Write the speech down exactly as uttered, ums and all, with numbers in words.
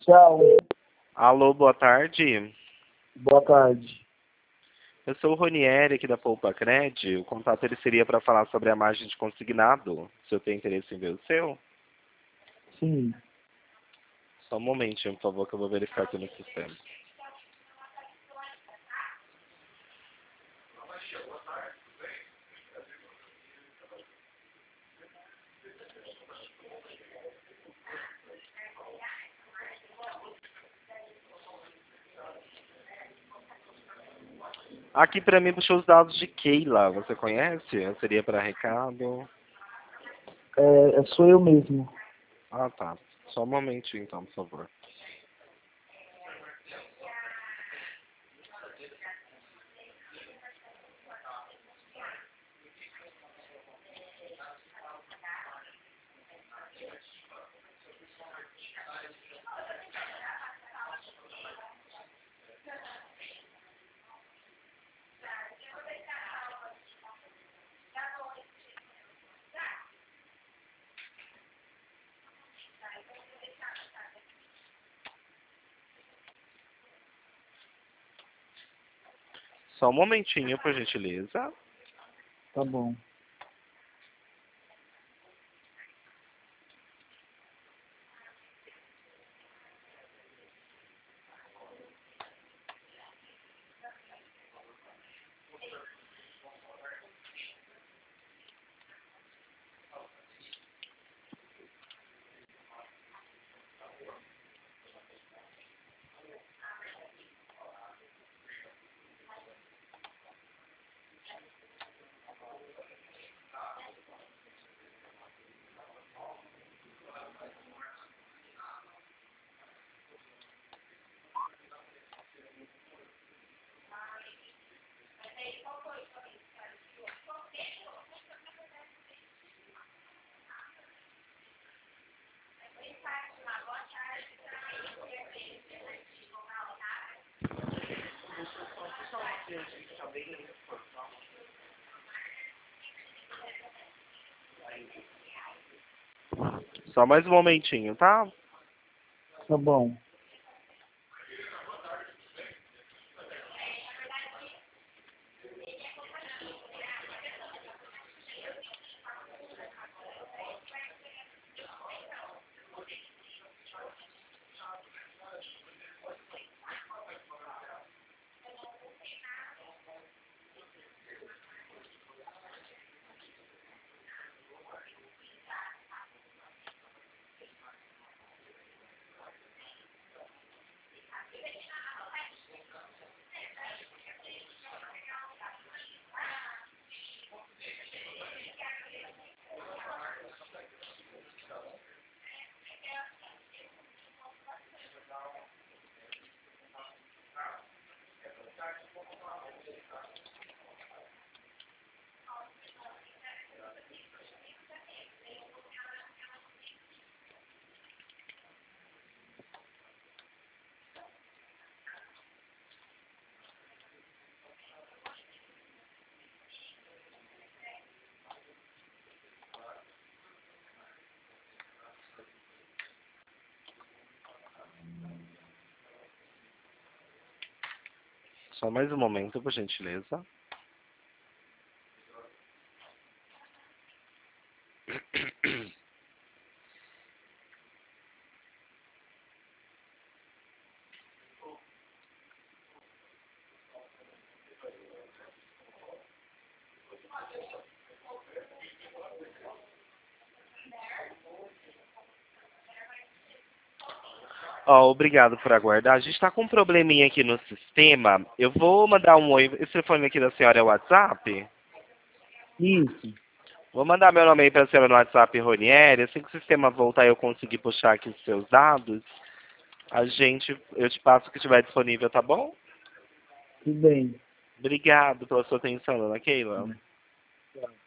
Tchau. Alô, boa tarde. Boa tarde. Eu sou o Ronieri aqui da Poupa Cred. O contato ele seria para falar sobre a margem de consignado. Se eu tenho interesse em ver o seu. Sim. Só um momentinho, por favor, que eu vou verificar aqui no sistema. Aqui para mim puxou os dados de Keila. Você conhece? Seria para recado. É, é, sou eu mesmo. Ah, tá. Só um momentinho, então, por favor. Só um momentinho, por gentileza. Tá bom. Só mais um momentinho, tá? Tá bom. Só mais um momento, por gentileza. Ó, obrigado por aguardar. A gente está com um probleminha aqui no sistema. Eu vou mandar um oi. Esse telefone aqui da senhora é o WhatsApp? Isso. Vou mandar meu nome aí para a senhora no WhatsApp, Ronieri. Assim que o sistema voltar e eu conseguir puxar aqui os seus dados, a gente, eu te passo o que estiver disponível, tá bom? Tudo bem. Obrigado pela sua atenção, dona Keila. Tchau.